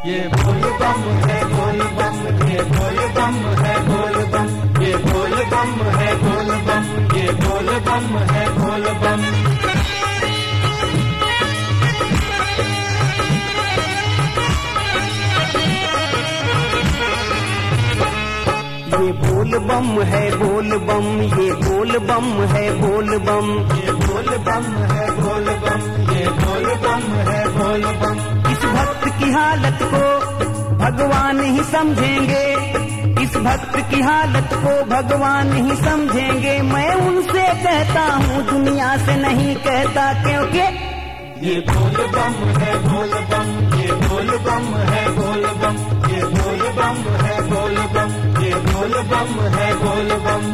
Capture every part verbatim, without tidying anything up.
ये बोल बम है बोल बम, ये बोल बम है बोल बम, ये बोल बम है बोल बम, ये बोल बम है बोल बम। ये बोल बम है बोल बम, ये बोल बम है बोल बम, ये बोल बम है बोल बम, ये बोल बम है बोल बम। इस भक्त की हालत को भगवान ही समझेंगे, इस भक्त की हालत को भगवान ही समझेंगे। मैं उनसे कहता हूँ दुनिया से नहीं कहता, क्योंकि ये बोल बम है बोल बम, ये बोल बम है बोल बम, ये बोल बम है बोल बम, ये बोल बम है बोल बम।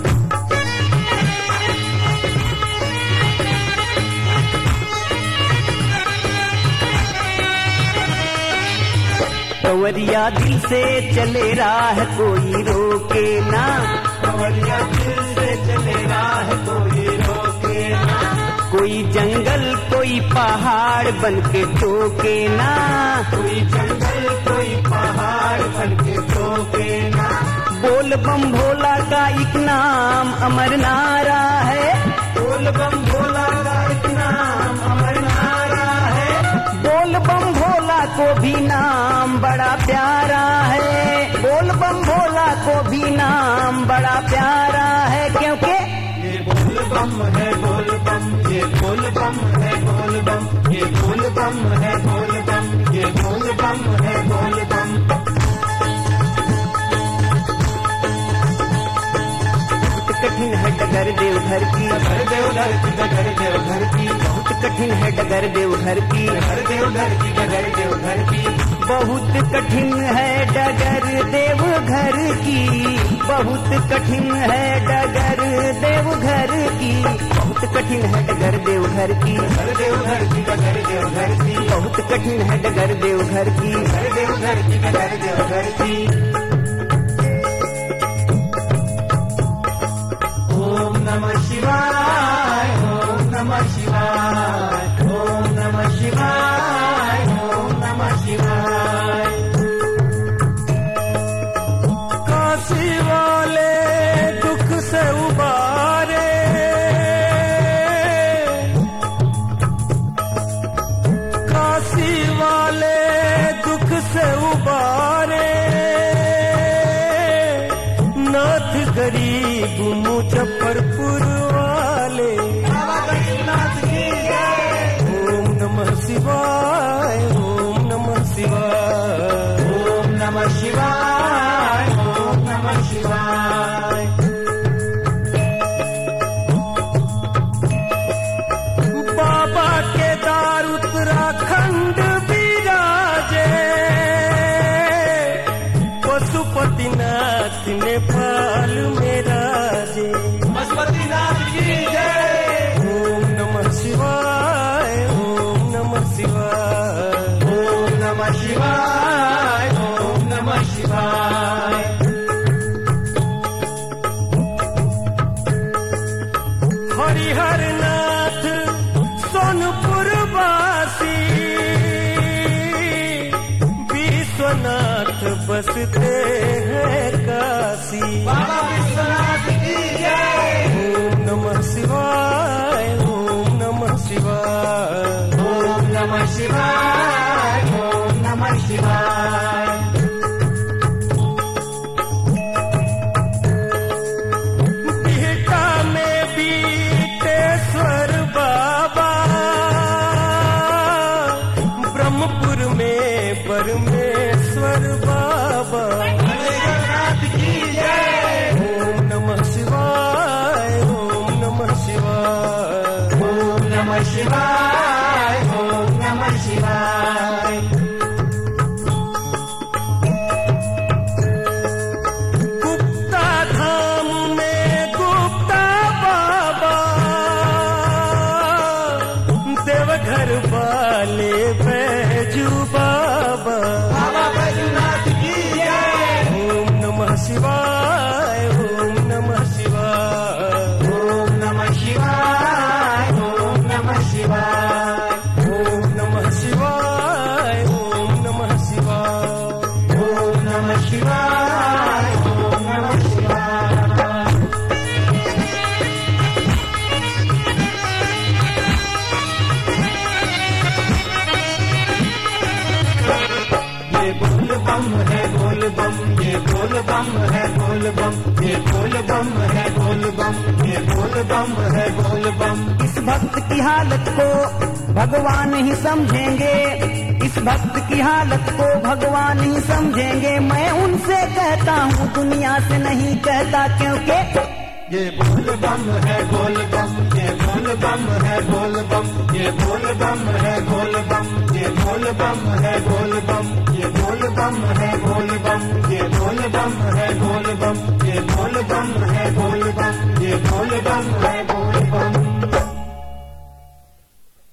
कंवरिया दिल से चले राह कोई रोके ना, कंवरिया दिल से चले राह कोई रोके ना, कोई जंगल कोई पहाड़ बन के टोके ना, कोई जंगल कोई पहाड़ बन के टोके ना। बोल बम भोला का एक नाम अमर नारा है, बोल बम भोला का एक नाम अमर नारा है, बोल बम भोला को भी नाम बड़ा प्यारा है, बोल बम भोला को भी नाम बड़ा प्यारा है। क्योंकि ये बोल बम है बोल बम, ये बोल बम है बोल बम, ये बोल बम है बोल बम, ये बोल बम है बोल बम। कठिन है डगर देवघर की, डगर देवघर की, डगर देवघर की, बहुत कठिन है डगर देवघर की, डगर देवघर की, डगर देवघर की, बहुत कठिन है डगर देवघर की, बहुत कठिन है डगर देवघर की, बहुत कठिन है डगर देवघर की, डगर देवघर की, डगर देवघर की, बहुत कठिन है डगर देवघर की, डगर देवघर की, डगर देवघर की। ओम नमः शिवाय, ओम नमः शिवाय, ओम नमः शिवाय, ओम नमः शिवाय। काशी वाले दुख से उबारे, काशी वाले दुख से उबारे, नाथ गरीब मुजफ्फरपुर वाले। बाबा गरीबनाथ की जय। ओम नमः शिवाय, ओम नमः शिवाय, ओम नमः शिवाय, ओम नमः शिवाय। बाबा केदार उत्तराखंड विराजे, पशुपतिनाथ नेपाल में राजे। पशुपतिनाथ की जय। ओम नमः शिवाय, ओम नमः शिवाय, ओम नमः शिवाय, ओम नमः शिवाय। हरिहर नाथ सोनपुर वासी, विश्वनाथ बसते हैं काशी। बाबा विश्वनाथ की जय। ओम नमः शिवाय, ओम नमः शिवाय, ओम नमः शिवाय, ओम नमः शिवाय। बिहटा में बीटेश्वर बाबा, ब्रह्मपुर में परमेश्वर बाबा। भोलेनाथ की जय। ओम नमः शिवाय, ओम नमः शिवाय, ओम नमः शिवाय, ओम नमः शिवाय। गुप्ता धाम में गुप्ता बाबा, देवघर वाले बैजू बाबा। बाबा बैजूनाथ की जय। ओम नमः शिवाय, ओम नमः शिवाय, ओम नमः शिवाय, ओम नमः शिवाय। ओम नमः शिवाय, ओम नमः शिवाय। बम है बोल बम, ये बोल बम है बोल बम, ये बोल बम है बोल बम, ये बोल बम है बोल बम। इस भक्त की हालत को भगवान ही समझेंगे, इस भक्त की हालत को भगवान ही समझेंगे। मैं उनसे कहता हूँ दुनिया से नहीं कहता, क्योंकि ये बोल बम है बोल बम, ये बोल बम है बोल बम, ये बोल बम है बोल बम, ये बोल बम है बोल बम, ये बोल बम है बोल बम, ये बोल बम है बोल बम, ये बोल बम है बोल बम, ये बोल बम है बोल बम।